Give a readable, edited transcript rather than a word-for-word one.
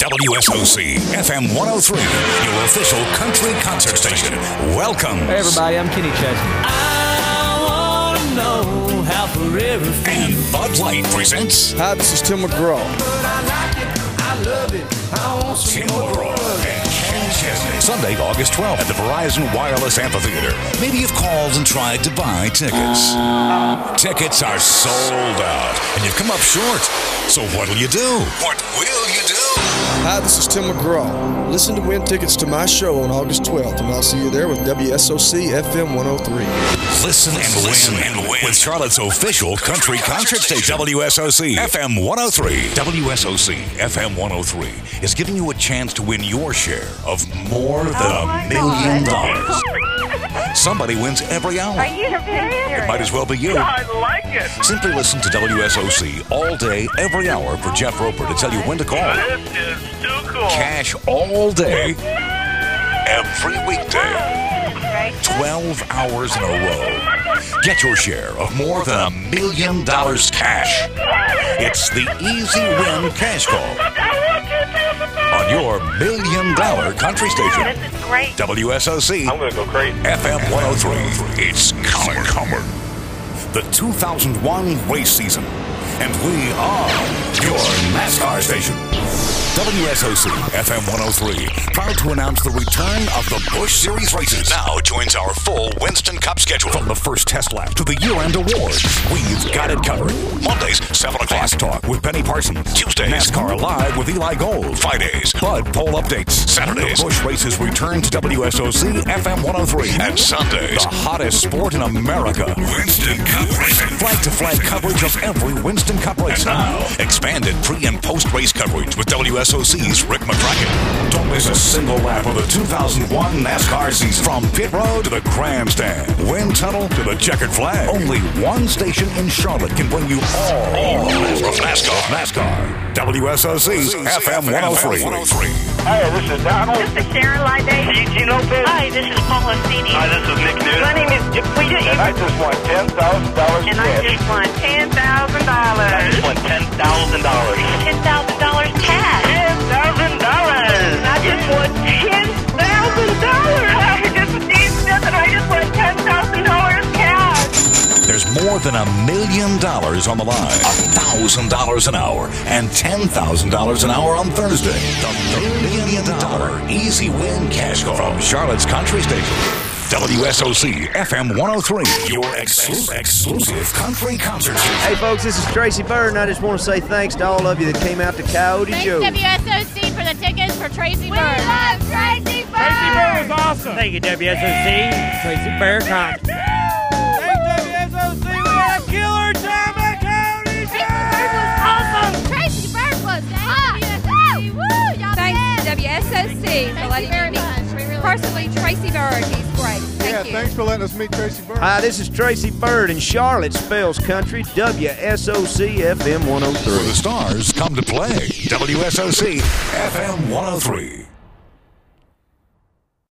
WSOC FM 103, your official country concert station. Welcome. Hey everybody, I'm Kenny Chesney. I wanna know how forever feels. And Bud Light presents. Hi, this is Tim McGraw. I love it. I want some Tim more. McGraw and Kenny Chesney. Sunday, August 12th at the Verizon Wireless Amphitheater. Maybe you've called and tried to buy tickets. Tickets are sold out, and you've come up short. So what'll you do? What will you do? Hi, this is Tim McGraw. Listen to win tickets to my show on August 12th, and I'll see you there with WSOC FM 103. Listen and win with Charlotte's official country concert station, WSOC FM 103. WSOC FM 103 is giving you a chance to win your share of more than $1 million. Somebody wins every hour. Are you serious? It might as well be you. I like it. Simply listen to WSOC all day, every hour for Jeff Roper to tell you when to call. This is too cool. Cash all day, every weekday, 12 hours in a row. Get your share of more than $1 million cash. It's the Easy Win Cash Call on your $1 million country station. This is great. WSOC I'm going to go crazy. FM 103. It's coming. The 2001 race season. And we are your NASCAR station. WSOC FM 103, proud to announce the return of the Busch Series races. Now joins our full Winston Cup schedule. From the first test lap to the year-end awards, we've got it covered. Mondays, 7 o'clock. Fast Talk with Benny Parsons. Tuesdays, NASCAR Live with Eli Gold. Fridays, Bud Poll Updates. Saturdays, the Busch races return to WSOC FM 103. And Sundays, the hottest sport in America, Winston Cup racing. Flag-to-flag coverage of every Winston Cup race. And now, expanded pre- and post-race coverage with WSOC's Rick McCracken. Don't miss a single lap of the 2001 NASCAR season. From pit road to the grandstand, wind tunnel to the checkered flag. Only one station in Charlotte can bring you all of NASCAR. WSOC's FM 103. Hi, this is Donald. This is Sharon Lydate. Eugene Lopez. Hi, this is Paul Hostini. Hi, this is Nick Newton. My name is And I just won $10,000 And I just won $10,000. I just won $10,000. $10,000 cash. $10,000. And I just won $10,000. I just received this and I just won $10,000 cash. There's more than $1 million on the line, $1,000 an hour, and $10,000 an hour on Thursday. The $1 million Easy Win Cash Call from Charlotte's Country Station. WSOC FM 103, your exclusive country concert station. Hey folks, this is Tracy Byrd, and I just want to say thanks to all of you that came out to Coyote Thanks Joe. WSOC for the tickets for Tracy Byrd. We love Tracy Byrd. Tracy Byrd was awesome. Thank you, WSOC. Tracy Byrd. Thanks, WSOC. We had a killer time at Coyote Joe. Tracy Byrd was awesome. Woo! Y'all Thanks, did. WSOC, for letting very me much. We really personally Tracy Byrd. He's great. Thank you. Thanks for letting us meet Tracy Byrd. Hi, this is Tracy Byrd, and Charlotte spells country. WSOC FM 103. Where the stars come to play. WSOC FM 103.